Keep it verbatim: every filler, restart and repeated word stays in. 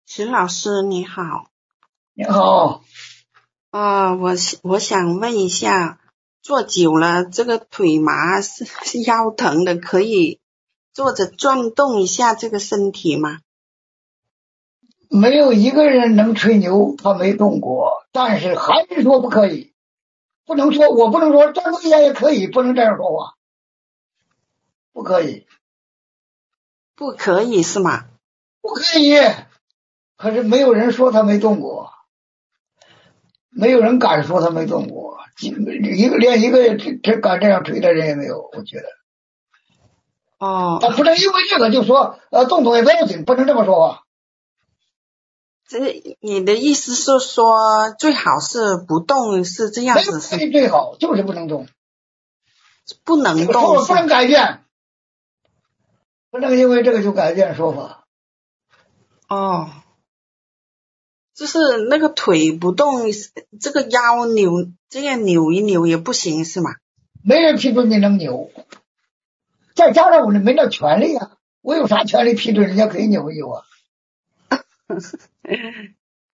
石老师你好。 你好。 啊、我我想问一下，坐久了这个腿麻是是腰疼的，可以坐着转动一下这个身体吗？ 没有一个人能吹牛他没动过，但是还是说不可以，不能说我不能说转动一下也可以，不能这样说话，不可以， 不可以是吗？ 不可以。可是没有人说他没动过，没有人敢说他没动过，一个连一个这这敢这样吹的人也没有，我觉得。 哦， 他不能因为这个就说呃动动也不要紧，不能这么说话。 这你的意思是说最好是不动，是这样没有子是不最好，就是不能动， 不能这个说动是吗？ 法不能改变，不能因为这个就改变说法。 哦，就是那个腿不动，这个腰扭这样扭一扭也不行是吗？ 没人批准你能扭，再加上我没那权利啊，我有啥权利批准人家可以扭一扭啊？